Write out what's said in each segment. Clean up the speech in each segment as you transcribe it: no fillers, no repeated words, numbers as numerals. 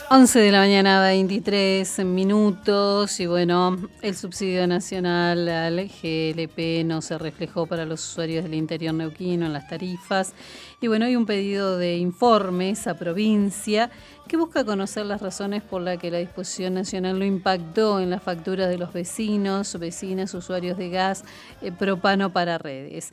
11 de la mañana, 23 minutos, y bueno, el subsidio nacional al GLP no se reflejó para los usuarios del interior neuquino en las tarifas. Y bueno, hay un pedido de informes a provincia que busca conocer las razones por las que la disposición nacional no impactó en las facturas de los vecinos, vecinas, usuarios de gas propano para redes.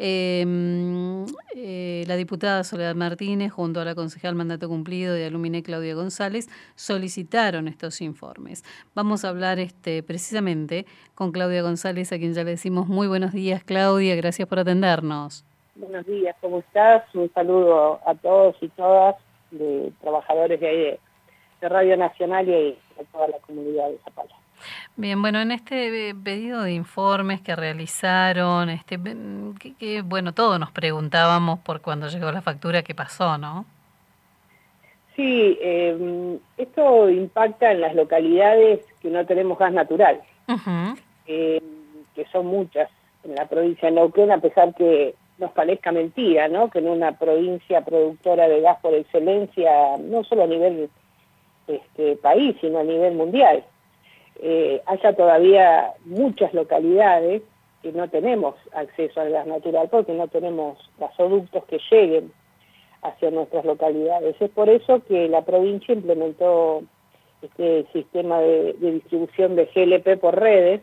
La diputada Soledad Martínez, junto a la concejal mandato cumplido de Aluminé, Claudia González, solicitaron estos informes. Vamos a hablar precisamente con Claudia González, a quien ya le decimos muy buenos días, Claudia, gracias por atendernos. Buenos días, ¿cómo estás? Un saludo a todos y todas, de trabajadores de ahí de Radio Nacional y a toda la comunidad de Zapala. Bien, bueno, en este pedido de informes que realizaron, bueno, todos nos preguntábamos por cuando llegó la factura qué pasó, ¿no? Sí, esto impacta en las localidades que no tenemos gas natural, que son muchas en la provincia de Neuquén, a pesar que nos parezca mentira, ¿no? Que en una provincia productora de gas por excelencia, no solo a nivel país, sino a nivel mundial, haya todavía muchas localidades que no tenemos acceso al gas natural porque no tenemos gasoductos que lleguen hacia nuestras localidades. Es por eso que la provincia implementó este sistema de distribución de GLP por redes,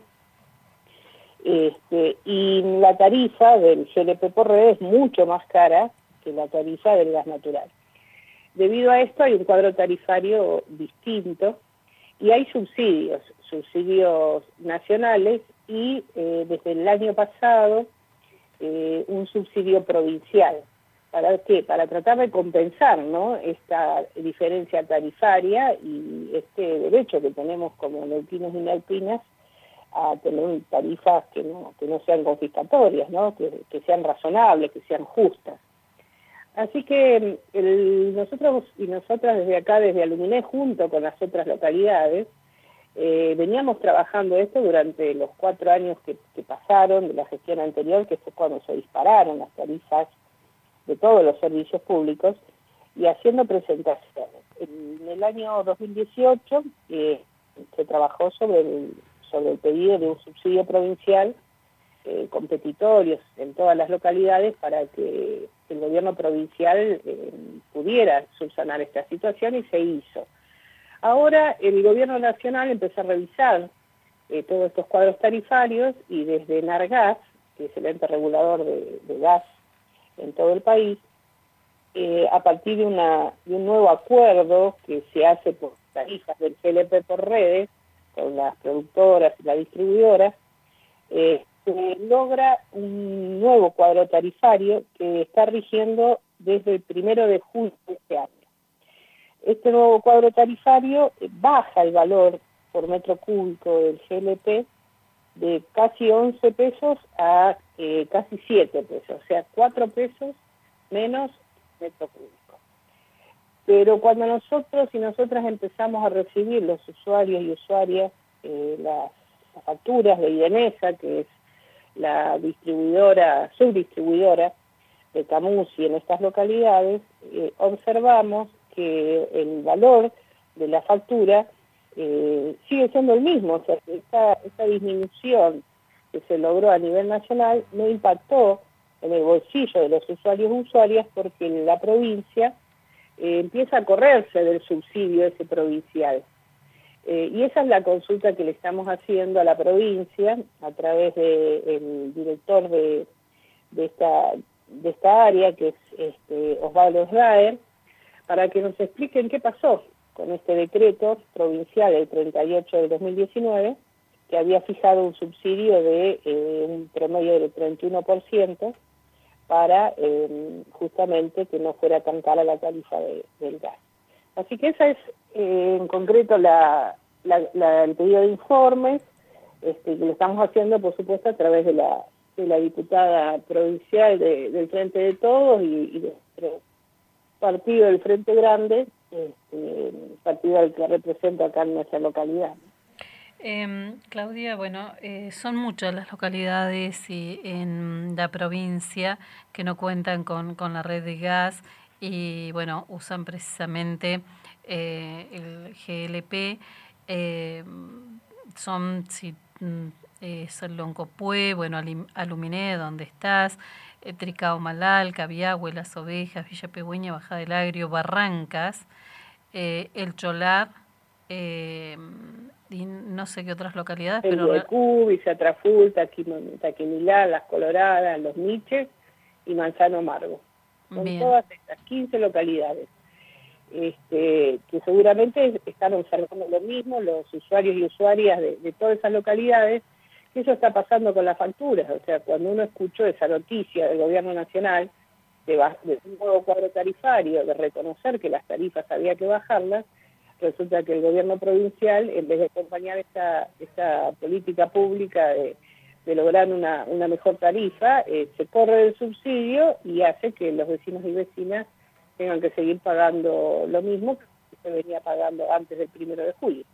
y la tarifa del GLP por redes es mucho más cara que la tarifa del gas natural. Debido a esto hay un cuadro tarifario distinto y hay subsidios nacionales y desde el año pasado un subsidio provincial. ¿Para qué? Para tratar de compensar, ¿no?, esta diferencia tarifaria y este derecho que tenemos como neuquinos y neuquinas a tener tarifas que no sean confiscatorias, ¿no?, que sean razonables, que sean justas. Así que nosotros y nosotras desde acá, desde Aluminé, junto con las otras localidades, veníamos trabajando esto durante los 4 años que pasaron de la gestión anterior, que fue cuando se dispararon las tarifas de todos los servicios públicos, y haciendo presentaciones. En el año 2018 se trabajó sobre el pedido de un subsidio provincial con petitorios en todas las localidades para que el gobierno provincial pudiera subsanar esta situación, y se hizo. Ahora el gobierno nacional empezó a revisar todos estos cuadros tarifarios, y desde Nargas, que es el ente regulador de gas en todo el país, a partir de un nuevo acuerdo que se hace por tarifas del GLP por redes, con las productoras y las distribuidoras, se logra un nuevo cuadro tarifario que está rigiendo desde el 1 de julio de este año. Este nuevo cuadro tarifario baja el valor por metro cúbico del GLP de casi 11 pesos a casi 7 pesos, o sea, 4 pesos menos metro cúbico. Pero cuando nosotros y nosotras empezamos a recibir, los usuarios y usuarias, las facturas de IDENESA, que es la subdistribuidora de Camusi en estas localidades, observamos que el valor de la factura sigue siendo el mismo, o sea, que esta disminución que se logró a nivel nacional no impactó en el bolsillo de los usuarios y usuarias, porque la provincia empieza a correrse del subsidio ese provincial. Y esa es la consulta que le estamos haciendo a la provincia a través del director de esta área, que es Osvaldo Sraer, para que nos expliquen qué pasó con este decreto provincial del 38 de 2019, que había fijado un subsidio de un promedio del 31% para justamente que no fuera tan cara la tarifa del gas. Así que esa es en concreto el pedido de informes, que lo estamos haciendo, por supuesto, a través de la diputada provincial del Frente de Todos y de nuestro partido del Frente Grande, partido al que represento acá en nuestra localidad. Claudia, bueno, son muchas las localidades en la provincia que no cuentan con la red de gas y, bueno, usan precisamente el GLP, son, si es el Loncopué, bueno, Aluminé, donde estás, Tricao Malal, Cabiahue, Las Ovejas, Villa Pegüeña, Bajada del Agrio, Barrancas, El Cholar, y no sé qué otras localidades, El Huecú, Villa Traful, Taquimilá, Las Coloradas, Los Miches y Manzano Amargo. Son todas estas 15 localidades. Que seguramente están observando lo mismo los usuarios y usuarias de todas esas localidades, que eso está pasando con las facturas. O sea, cuando uno escuchó esa noticia del gobierno nacional de un nuevo cuadro tarifario, de reconocer que las tarifas había que bajarlas, resulta que el gobierno provincial, en vez de acompañar esta política pública de lograr una mejor tarifa, se corre del subsidio y hace que los vecinos y vecinas tengan que seguir pagando lo mismo que se venía pagando antes del 1 de julio.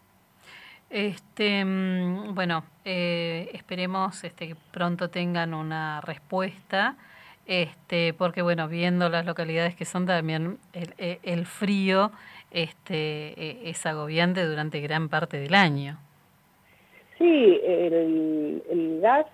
Bueno, esperemos que pronto tengan una respuesta, porque bueno, viendo las localidades que son también el frío es agobiante durante gran parte del año. Sí, el gas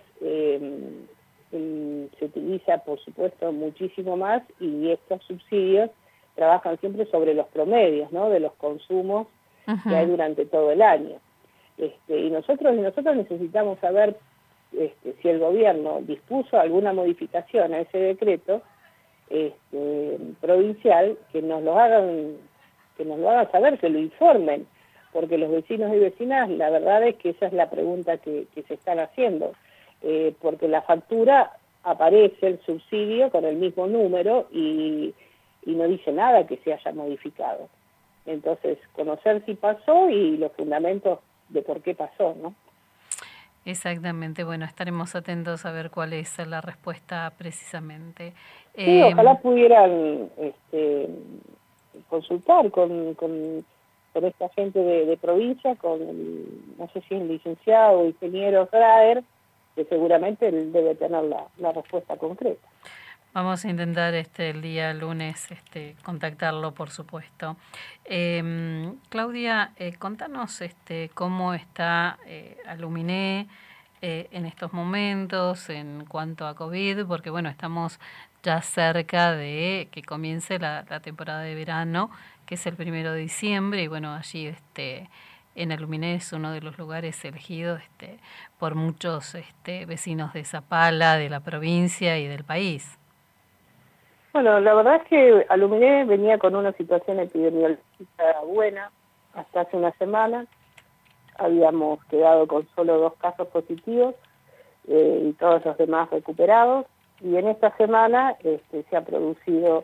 se utiliza, por supuesto, muchísimo más, y estos subsidios trabajan siempre sobre los promedios, ¿no?, de los consumos que hay durante todo el año. Y nosotros necesitamos saber si el gobierno dispuso alguna modificación a ese decreto provincial, que nos lo hagan saber, que lo informen, porque los vecinos y vecinas, la verdad es que esa es la pregunta que se están haciendo, porque la factura aparece el subsidio con el mismo número y no dice nada que se haya modificado. Entonces, conocer si pasó y los fundamentos de por qué pasó, ¿no? Exactamente, bueno, estaremos atentos a ver cuál es la respuesta precisamente. Sí, ojalá pudieran consultar con esta gente de provincia, no sé si es licenciado o ingeniero Grader, que seguramente él debe tener la respuesta concreta. Vamos a intentar el día lunes contactarlo, por supuesto. Claudia, contanos cómo está Aluminé en estos momentos en cuanto a COVID, porque bueno, estamos ya cerca de que comience la temporada de verano, que es el 1 de diciembre, y bueno, allí en Aluminé es uno de los lugares elegidos por muchos vecinos de Zapala, de la provincia y del país. Bueno, la verdad es que Aluminé venía con una situación epidemiológica buena hasta hace una semana. Habíamos quedado con solo 2 casos positivos y todos los demás recuperados. Y en esta semana se ha producido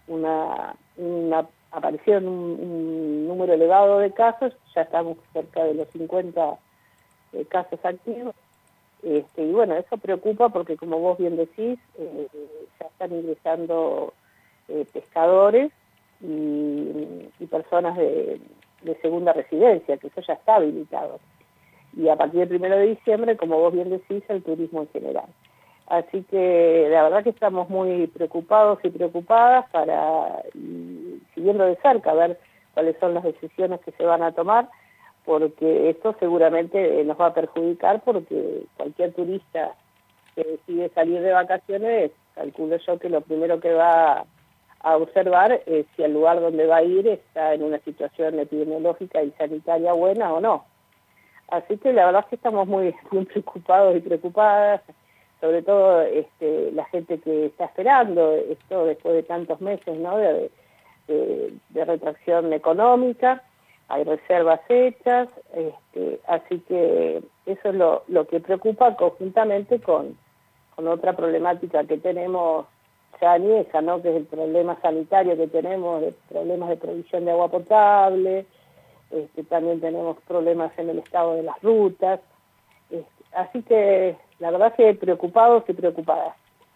apareció un número elevado de casos, ya estamos cerca de los 50 casos activos. Y bueno, eso preocupa porque, como vos bien decís, ya están ingresando pescadores y personas de segunda residencia, que eso ya está habilitado. Y a partir del 1 de diciembre, como vos bien decís, el turismo en general. Así que la verdad que estamos muy preocupados y preocupadas siguiendo de cerca a ver cuáles son las decisiones que se van a tomar, porque esto seguramente nos va a perjudicar, porque cualquier turista que decide salir de vacaciones, calculo yo que lo primero que va a observar es si el lugar donde va a ir está en una situación epidemiológica y sanitaria buena o no. Así que la verdad es que estamos muy preocupados y preocupadas, sobre todo la gente que está esperando esto después de tantos meses, ¿no?, de retracción económica. Hay reservas hechas, así que eso es lo que preocupa, conjuntamente con otra problemática que tenemos ya añeja, ¿no?, que es el problema sanitario que tenemos, de problemas de provisión de agua potable. También tenemos problemas en el estado de las rutas, así que la verdad que preocupados y preocupadas.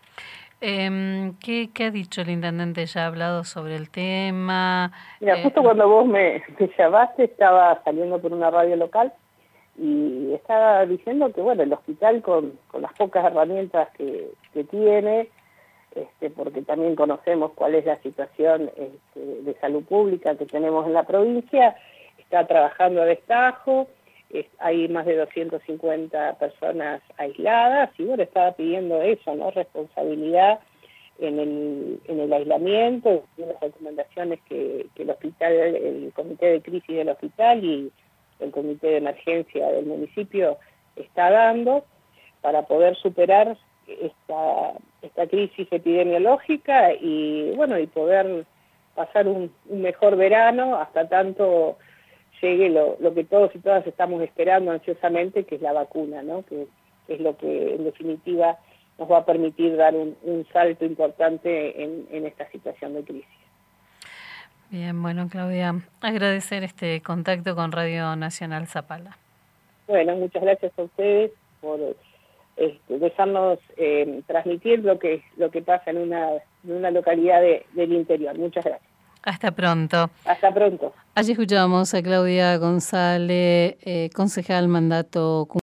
¿Qué ha dicho el intendente? ¿Ya ha hablado sobre el tema? Mira, justo cuando vos me llamaste, estaba saliendo por una radio local y estaba diciendo que, bueno, el hospital con las pocas herramientas que tiene, porque también conocemos cuál es la situación de salud pública que tenemos en la provincia. Está trabajando a destajo, hay más de 250 personas aisladas, y bueno, estaba pidiendo eso, ¿no? Responsabilidad en el aislamiento, en las recomendaciones que el hospital, el comité de crisis del hospital y el comité de emergencia del municipio está dando para poder superar esta crisis epidemiológica y bueno, y poder pasar un mejor verano hasta tanto llegue lo que todos y todas estamos esperando ansiosamente, que es la vacuna, ¿no? Que es lo que en definitiva nos va a permitir dar un salto importante en esta situación de crisis. Bien, bueno, Claudia, agradecer este contacto con Radio Nacional Zapala. Bueno, muchas gracias a ustedes por dejarnos transmitir lo que pasa en una localidad del interior. Muchas gracias. Hasta pronto. Hasta pronto. Allí escuchamos a Claudia González, concejal mandato